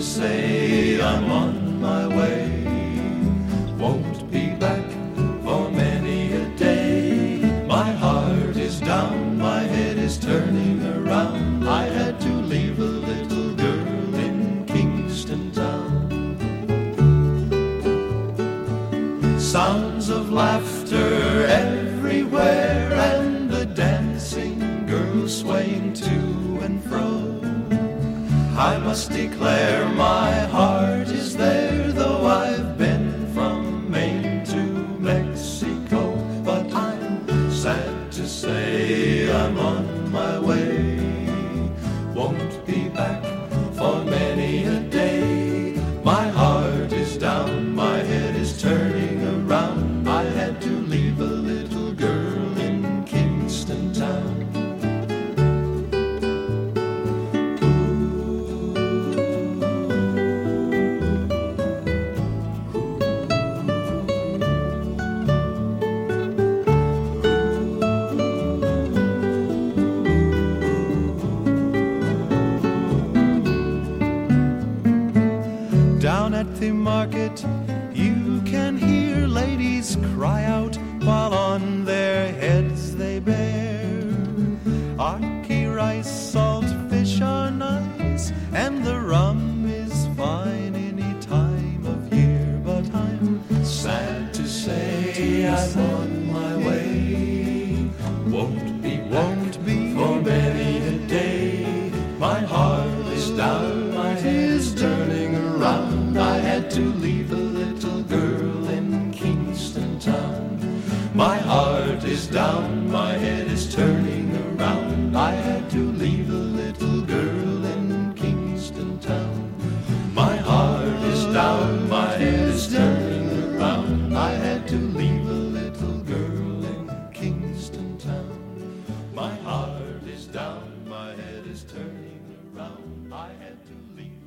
say I'm on my way. Won't be back for many a day. My heart is down, my head is turning around. I had to leave a little girl in Kingston Town. Sounds of laughter everywhere, and the dancing girls swaying to and fro. I must declare my heart is there, though I've been from Maine to Mexico. But I'm sad to say I'm on my way. Won't be back for many a day. My heart is down, my head is turning around. I had to leave a little girl in Kingston Town. Down at the market you can hear ladies cry out while on their heads they bear ackee rice, salt fish are nice, and the rum is fine any time of year. But I'm sad to say I'm on my way. Won't be for many a day. My heart is down, my head is turning around. I had to leave a little girl in Kingston Town. My heart is down, my head is turning around. I had to leave a little girl in Kingston Town. My heart is down, my head is turning around. I had to leave a little girl in Kingston Town. My heart is down, my head is turning around. I had to leave